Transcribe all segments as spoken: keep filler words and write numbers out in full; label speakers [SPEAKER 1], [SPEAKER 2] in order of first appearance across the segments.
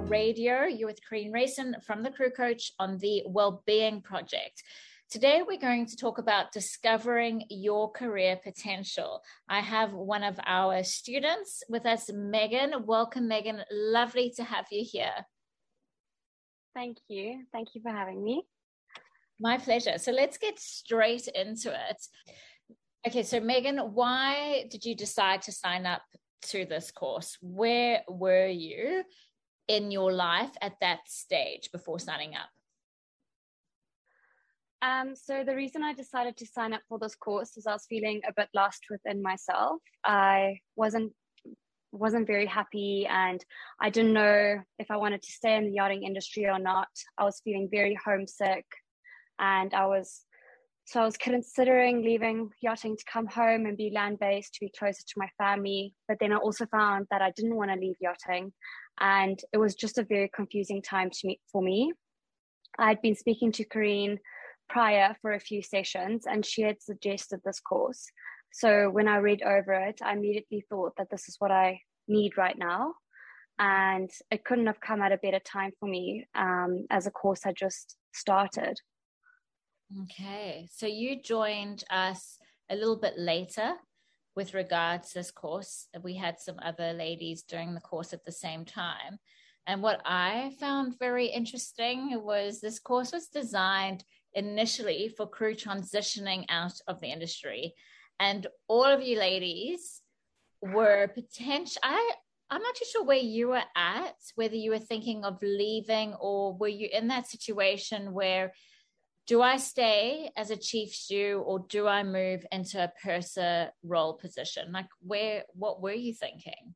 [SPEAKER 1] Radio. You're with Corinne Rayson from the Crew Coach on the Wellbeing Project. Today, we're going to talk about discovering your career potential. I have one of our students with us, Megan. Welcome, Megan. Lovely to have you here.
[SPEAKER 2] Thank you. Thank you for having me.
[SPEAKER 1] My pleasure. So let's get straight into it. Okay, so Megan, why did you decide to sign up to this course? Where were you in your life at that stage before signing up?
[SPEAKER 2] Um, so the reason I decided to sign up for this course is I was feeling a bit lost within myself. I wasn't wasn't very happy and I didn't know if I wanted to stay in the yachting industry or not. I was feeling very homesick and I was so I was considering leaving yachting to come home and be land-based to be closer to my family. But then I also found that I didn't want to leave yachting and it was just a very confusing time to me for me. I'd been speaking to Corinne prior for a few sessions and she had suggested this course. So when I read over it, I immediately thought that this is what I need right now. And it couldn't have come at a better time for me um, as a course had just started.
[SPEAKER 1] Okay, so you joined us a little bit later with regards to this course. We had some other ladies during the course at the same time. And what I found very interesting was this course was designed initially for crew transitioning out of the industry. And all of you ladies were potential. I, I'm not too sure where you were at, whether you were thinking of leaving or were you in that situation where, do I stay as a chief stew or do I move into a purser role position? Like where, what were you thinking?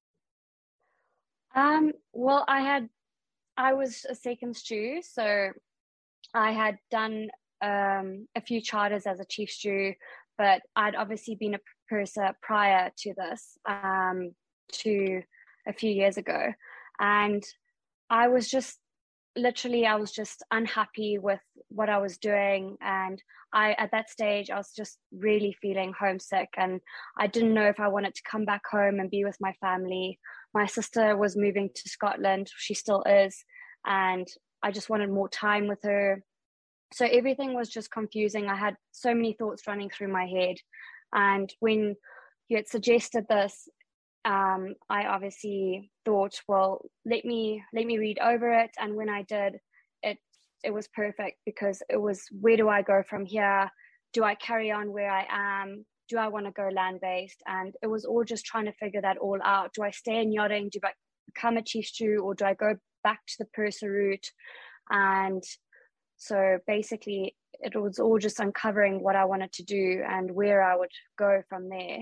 [SPEAKER 2] Um, well, I had, I was a second stew, so I had done um, a few charters as a chief stew, but I'd obviously been a purser prior to this, um, to a few years ago. And I was just, literally, I was just unhappy with what I was doing. And I, at that stage, I was just really feeling homesick and I didn't know if I wanted to come back home and be with my family. My sister was moving to Scotland. She still is. And I just wanted more time with her. So everything was just confusing. I had so many thoughts running through my head. And when you had suggested this, um, I obviously thought, well, let me let me read over it. And when I did, it it was perfect because it was, where do I go from here? Do I carry on where I am? Do I want to go land-based? And it was all just trying to figure that all out. Do I stay in yachting? Do I become a chief stew or do I go back to the purser route? And so basically it was all just uncovering what I wanted to do and where I would go from there.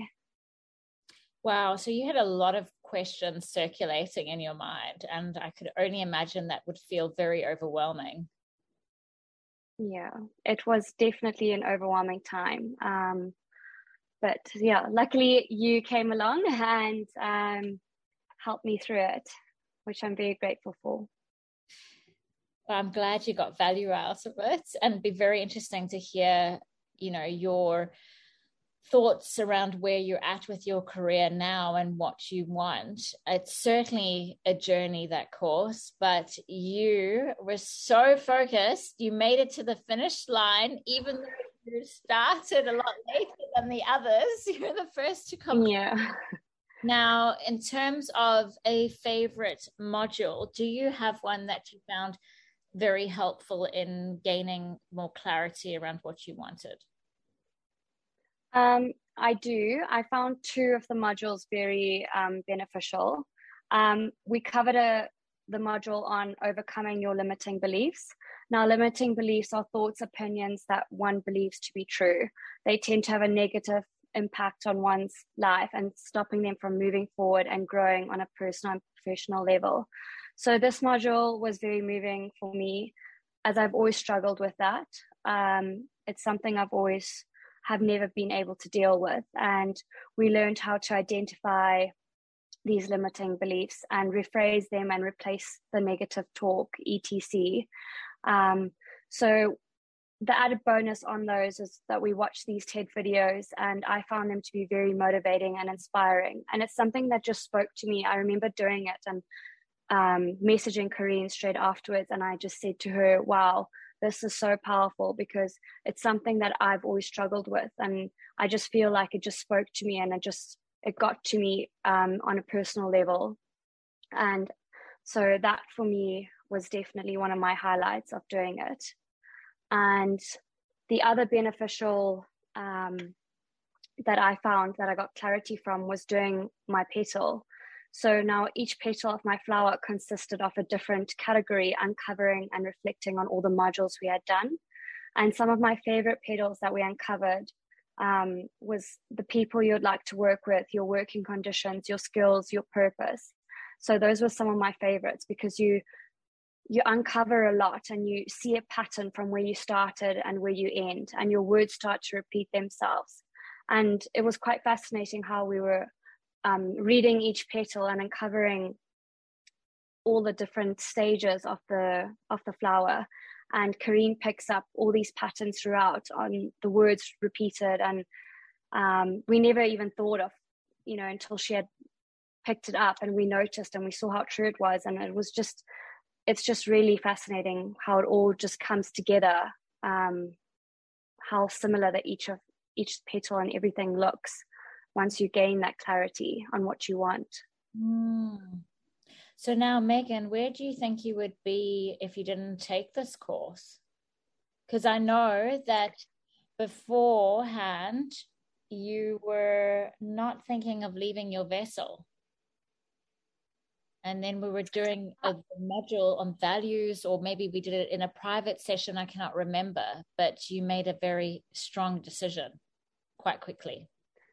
[SPEAKER 1] Wow. So you had a lot of questions circulating in your mind and I could only imagine that would feel very overwhelming.
[SPEAKER 2] Yeah, it was definitely an overwhelming time. Um, but yeah, luckily you came along and um, helped me through it, which I'm very grateful for.
[SPEAKER 1] Well, I'm glad you got value out of it and it'd be very interesting to hear, you know, your thoughts around where you're at with your career now and what you want. It's certainly a journey, that course, but you were so focused. You made it to the finish line, even though you started a lot later than the others. You were the first to come.
[SPEAKER 2] Yeah.
[SPEAKER 1] Now, in terms of a favorite module, do you have one that you found very helpful in gaining more clarity around what you wanted?
[SPEAKER 2] Um, I do. I found two of the modules very um, beneficial. Um, we covered a, the module on overcoming your limiting beliefs. Now, limiting beliefs are thoughts, opinions that one believes to be true. They tend to have a negative impact on one's life and stopping them from moving forward and growing on a personal and professional level. So this module was very moving for me as I've always struggled with that. Um, it's something I've always have never been able to deal with. And we learned how to identify these limiting beliefs and rephrase them and replace the negative talk, et cetera. Um, so the added bonus on those is that we watch these TED videos and I found them to be very motivating and inspiring. And it's something that just spoke to me. I remember doing it and um, messaging Corinne straight afterwards, and I just said to her, wow, this is so powerful, because it's something that I've always struggled with, and I just feel like it just spoke to me, and it just it got to me um, on a personal level. And so that for me was definitely one of my highlights of doing it. And the other beneficial um, that I found that I got clarity from was doing my petal. So now each petal of my flower consisted of a different category, uncovering and reflecting on all the modules we had done. And some of my favorite petals that we uncovered um, was the people you'd like to work with, your working conditions, your skills, your purpose. So those were some of my favorites, because you you uncover a lot and you see a pattern from where you started and where you end, and your words start to repeat themselves. And it was quite fascinating how we were um, reading each petal and uncovering all the different stages of the of the flower. And Corinne picks up all these patterns throughout on the words repeated, and um, we never even thought of, you know, until she had picked it up and we noticed and we saw how true it was. And it was just, it's just really fascinating how it all just comes together, um, how similar that each of each petal and everything looks once you gain that clarity on what you want.
[SPEAKER 1] Mm. So now, Megan, where do you think you would be if you didn't take this course? Because I know that beforehand you were not thinking of leaving your vessel. And then we were doing a module on values, or maybe we did it in a private session, I cannot remember, but you made a very strong decision quite quickly.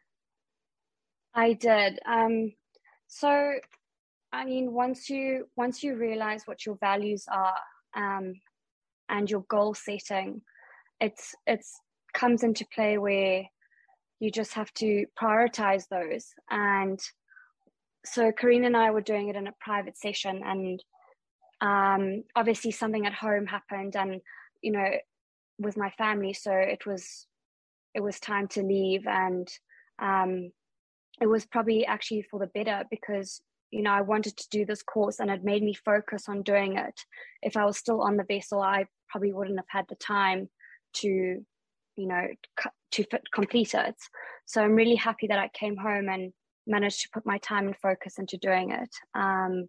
[SPEAKER 2] I did. Um, so, I mean, once you once you realize what your values are, um, and your goal setting, it's it's comes into play where you just have to prioritize those. And so Corinne and I were doing it in a private session, and um, obviously something at home happened, and you know, with my family, so it was it was time to leave. And um, it was probably actually for the better, because you know, I wanted to do this course and it made me focus on doing it. If I was still on the vessel, I probably wouldn't have had the time to, you know, to fit, complete it. So I'm really happy that I came home and managed to put my time and focus into doing it. Um,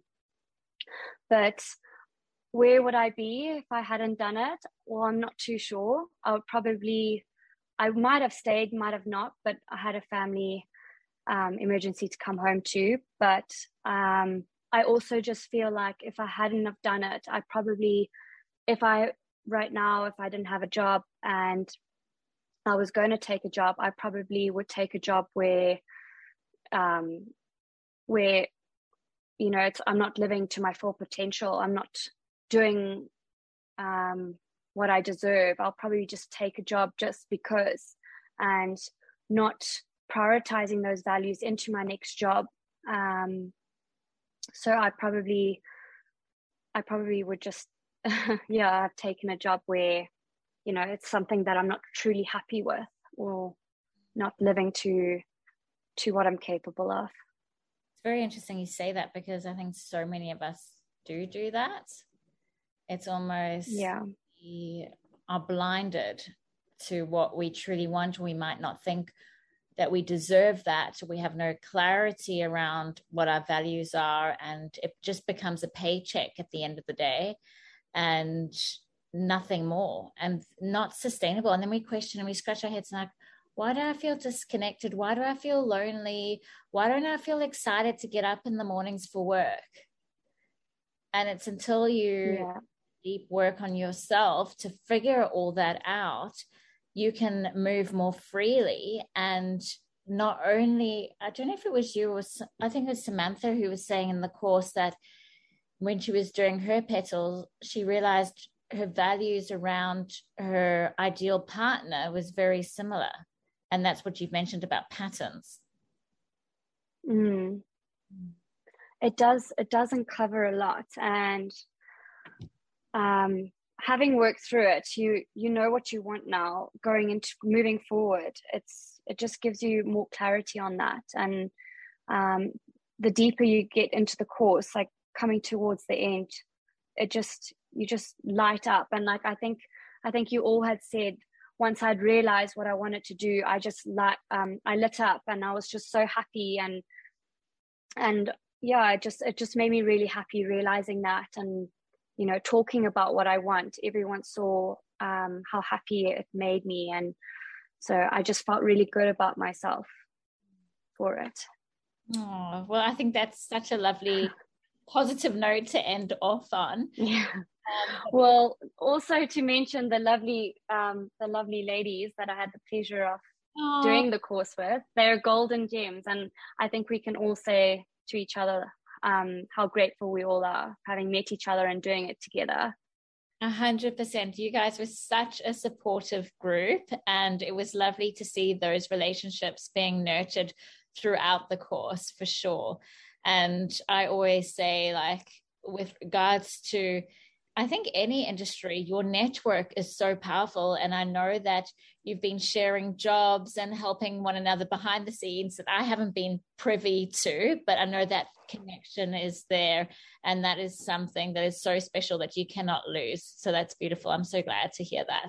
[SPEAKER 2] but where would I be if I hadn't done it? Well, I'm not too sure. I would probably, I might have stayed, might have not, but I had a family um, emergency to come home to. But um, I also just feel like if I hadn't have done it, I probably, if I, right now, if I didn't have a job and I was going to take a job, I probably would take a job where, um, where, you know, it's, I'm not living to my full potential. I'm not doing um, what I deserve. I'll probably just take a job just because, and not prioritizing those values into my next job. Um, so I probably, I probably would just, yeah, I've taken a job where, you know, it's something that I'm not truly happy with, or not living to to what I'm capable of.
[SPEAKER 1] It's very interesting you say that, because I think so many of us do do that. It's almost,
[SPEAKER 2] yeah,
[SPEAKER 1] we are blinded to what we truly want. We might not think that we deserve that. We have no clarity around what our values are, and it just becomes a paycheck at the end of the day and nothing more, and not sustainable. And then we question and we scratch our heads and like, why do I feel disconnected? Why do I feel lonely? Why don't I feel excited to get up in the mornings for work? And it's until you
[SPEAKER 2] yeah.
[SPEAKER 1] deep work on yourself to figure all that out, you can move more freely. And not only, I don't know if it was you or I think it was Samantha who was saying in the course that when she was doing her petals, she realized her values around her ideal partner was very similar. And that's what you've mentioned about patterns.
[SPEAKER 2] Mm. It does, it does uncover a lot. And um, having worked through it, you you know what you want now going into moving forward. It's it just gives you more clarity on that. And um, the deeper you get into the course, like coming towards the end, it just, you just light up. And like, I think, I think you all had said, once I'd realized what I wanted to do, I just like, um, I lit up and I was just so happy. And, and yeah, it just, it just made me really happy realizing that. And, you know, talking about what I want, everyone saw, um, how happy it made me. And so I just felt really good about myself for it.
[SPEAKER 1] Oh, well, I think that's such a lovely positive note to end off on.
[SPEAKER 2] Yeah. Um, well, also to mention the lovely, um, the lovely ladies that I had the pleasure of oh. doing the course with. They're golden gems, and I think we can all say to each other um, how grateful we all are having met each other and doing it together.
[SPEAKER 1] A hundred percent. You guys were such a supportive group, and it was lovely to see those relationships being nurtured throughout the course for sure. And I always say, like, with regards to, I think any industry, your network is so powerful. And I know that you've been sharing jobs and helping one another behind the scenes that I haven't been privy to, but I know that connection is there. And that is something that is so special that you cannot lose. So that's beautiful. I'm so glad to hear that.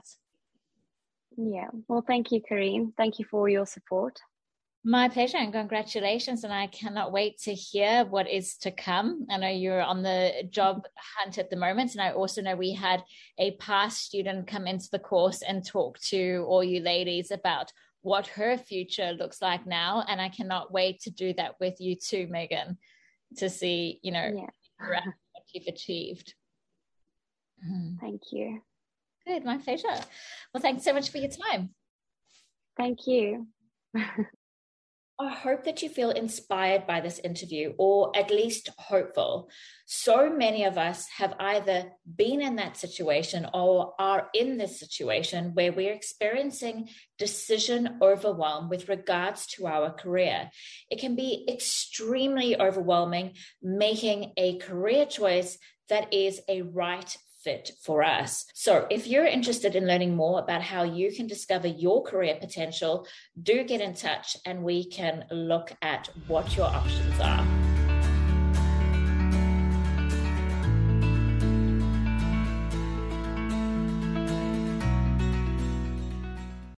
[SPEAKER 2] Yeah. Well, thank you, Kareen. Thank you for your support.
[SPEAKER 1] My pleasure, and congratulations. And I cannot wait to hear what is to come. I know you're on the job hunt at the moment. And I also know we had a past student come into the course and talk to all you ladies about what her future looks like now. And I cannot wait to do that with you too, Megan, to see, you know, yeah. what you've achieved.
[SPEAKER 2] Thank you.
[SPEAKER 1] Good, my pleasure. Well, thanks so much for your time.
[SPEAKER 2] Thank you.
[SPEAKER 1] I hope that you feel inspired by this interview, or at least hopeful. So many of us have either been in that situation or are in this situation where we're experiencing decision overwhelm with regards to our career. It can be extremely overwhelming making a career choice that is a right fit for us. So if you're interested in learning more about how you can discover your career potential, do get in touch and we can look at what your options are.